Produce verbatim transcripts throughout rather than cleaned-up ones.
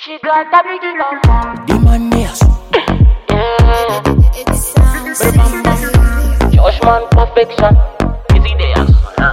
She got a biggie bum bum. The man yes. Yeah. It sounds Bam bam bam. Josh man perfection. Is he there?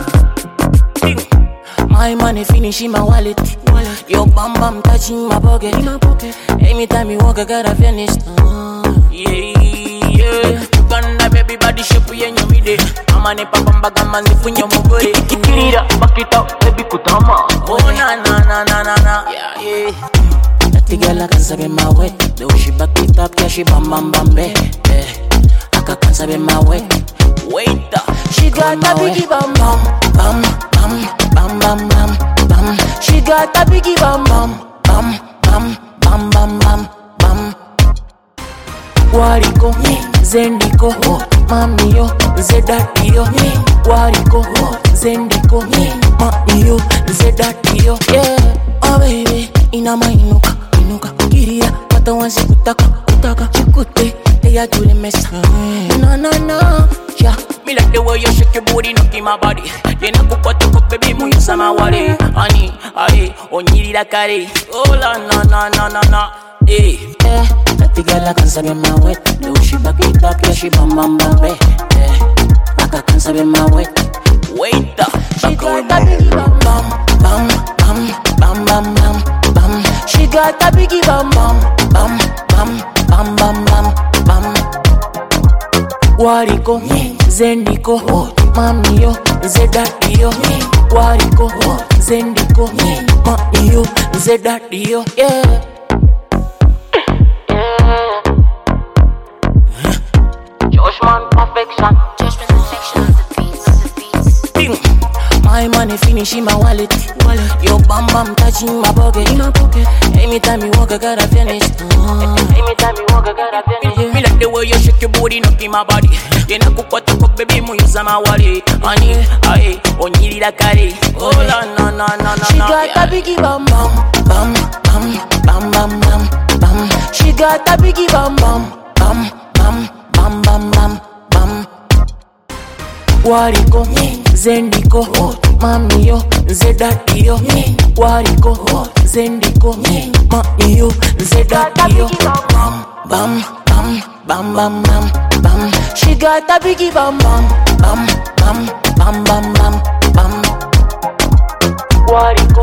My money finish in my wallet. wallet. Your bam bam touching my pocket. In my pocket. Anytime you walk, I gotta finish. Uh, yeah, yeah. Uganda baby body shape yenye mide. Mama ne papa mbaga manzi funyo mugore. Kirira back it up baby kutama. Oh na na na na na na. Yeah yeah. That girl can sabe my way. The way she back it up, yeah she bam bam bam be. Yeah. I can sabe my way. Wait up. She got a biggie bam bam bam bam bam bam bam bam. She got a biggie bam bam bam bam bam bam bam bam. Wariko, Zendiko, Mami yo, Zedati yo. Wariko, Zendiko, Mami yo, Zedati yo. Yeah, oh baby, inama inuka, inuka, kiria, pata wansi kutaka, kutaka, chikute, teya tule mesa. Na na na, yeah. Me like the way you shake your booty, knock in my body. Then I cook what you cook, baby, mu yusama wale. Ani, aye, onyiri la kare. Oh la na na na na na. Hey, eh, that girl I can sabe my way. The way she back it up, yeah she bam bam bam be. Eh, I can sabe my way. Wait up, she got a biggie bam bam bam bam bam bam bam bam. She got a biggie bam bam bam bam bam bam bam bam. Wariko, Zendiko, Mami yo, Zedati yo. Wariko, Zendiko, Mami yo, Zedati yo. Yeah. Josh man perfection. Josh perfection on the beats, on the beats. Ding. My money finish in my wallet. wallet. Your bam bam touching my pocket. In my pocket. Anytime you walk, I gotta finish. Uh, Anytime you walk, I gotta finish. yeah. Me like the way you shake your body, knock in my body. Then I cook what you cook, baby, mu yusama wale. Ani, aye, onyiri la kare. Oh la na na na na. She got a biggie bam bam bam bam bam bam bam bam. She got a biggie bam bam bam bam bam bam bam bam. Wariko, Zendiko, Mami yo, Zedati yo. Wariko, Zendiko, Mami yo, Zedati yo. Bam bam bam bam bam bam bam. She got a biggie bam bam bam bam bam bam bam bam. Wariko.